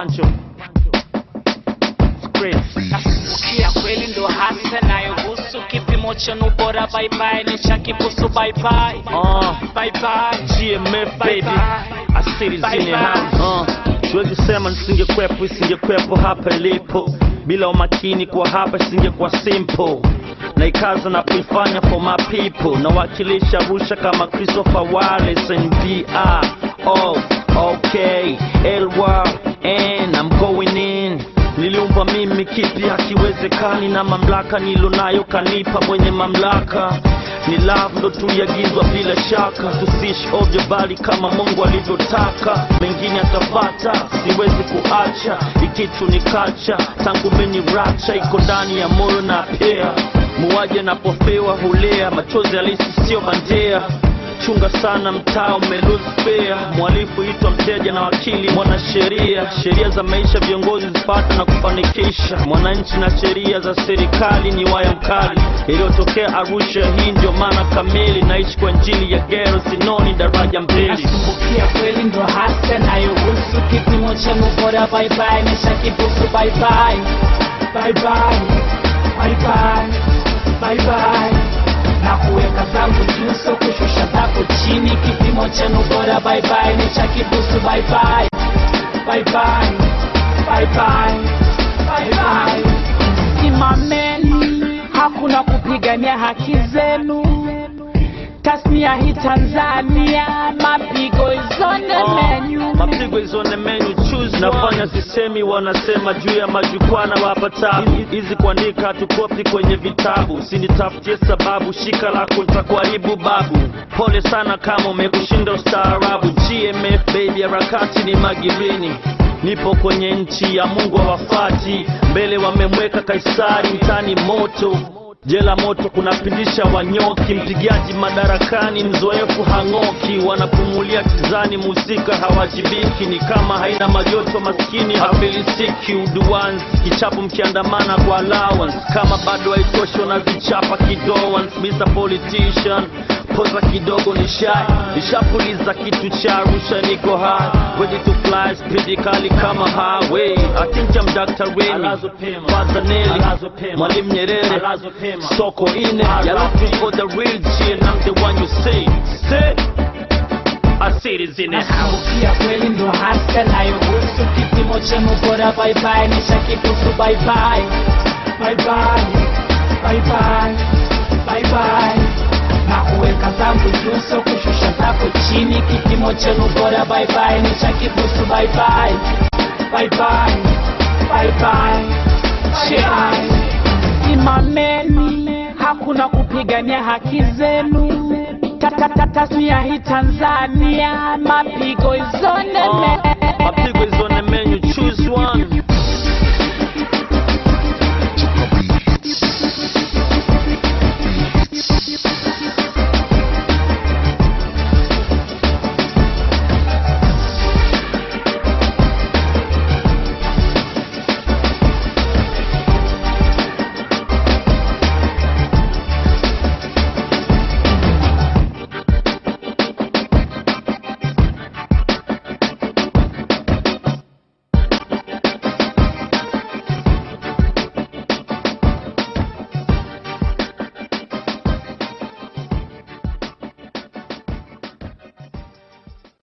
Pancho Kia kweli ndo hasa nayohusu kipimo cha ubora bye bye nisha kibusu bye bye bye bye GMF baby asili zini house siwezi sema nisingekwepo hapa ilipo bila umakini kwa hapa singekuwa simple na ikaza na kuifanya for my people na wakilisha Arusha kama Christopher Wallace NVR okay LYN I'm going in niliumba mimi kipi hakiwezekani na mamlaka nilonayo kanipa mwenye mamlaka ni love ndo tuyagizwa bila shaka tusishi ovyo bali kama Mungu alivyotaka mengine atapata siwezi kuacha ikitu ni kacha tangu meni racha iko ndani ya moyo na pia muwaje napofewa hulea machozi halisi sio bandia chunga sana mtaa umelose fair mwalifu itwa mteja na wakili mwanasheria sheria za maisha viongozi zipata na kufanikisha mwananchi na sheria za serikali ni waya mkali iliyotokea Arusha hii ndio maana kamili naishi kwa njili ya gero sinoni daraja mbili nasumbukia kweli ndo hasa nayohusu kipimo cha ubora bye bye nisha kibusu bye bye bye bye bye bye bye bye na kuweka zangu juu so kushusha zako chini kipimo cha ubora bye bye ni cha kibusu bye bye bye bye bye bye bye bye simameni hakuna kupigania haki zenu tasnia hii Tanzania mapigo is on the menu mapigo is on the menu choose nafanya sisemi wanasema juu ya majukwaa na wapatabu hizi kuandika hatukopi kwenye vitabu usinitafutie sababu shika lako nitakuharibu babu pole sana kama umekushinda ustaarabu GMF baby harakati ni magirini nipo kwenye nchi ya Mungu hawafati mbele wamemweka Kaisari mtani moto jela moto kunapindisha wanyoki mpigaji madarakani mzoefu hangoki wanapumulia kizani muzika hawajibiki ni kama haina majoto maskini hafilisiki uduanzi kichapo mkiandamana kwa allowance kama bado haitoshi na vichapa kidowans Mr. Politician poza kidogo ni shy nishapuliza kitu cha Arusha niko high ready to fly speed kali kama highway I think I'm Dr. Remy Fazanelli Mwalimu Nyerere Soko ine you're looking for the real G and I'm the one you say I see it in it nasumbukia kweli ndo hasa nayohusu kipimo cha ubora bye bye nisha kibusu bye bye bye bye bye bye bye bye na kuweka zangu juu so kushusha zako chini kipimo cha ubora bye bye ni cha kibusu bye bye bye bye bye bye simameni hakuna kupigania haki zenu tasnia hii Tanzania mapigo is on the menu choose one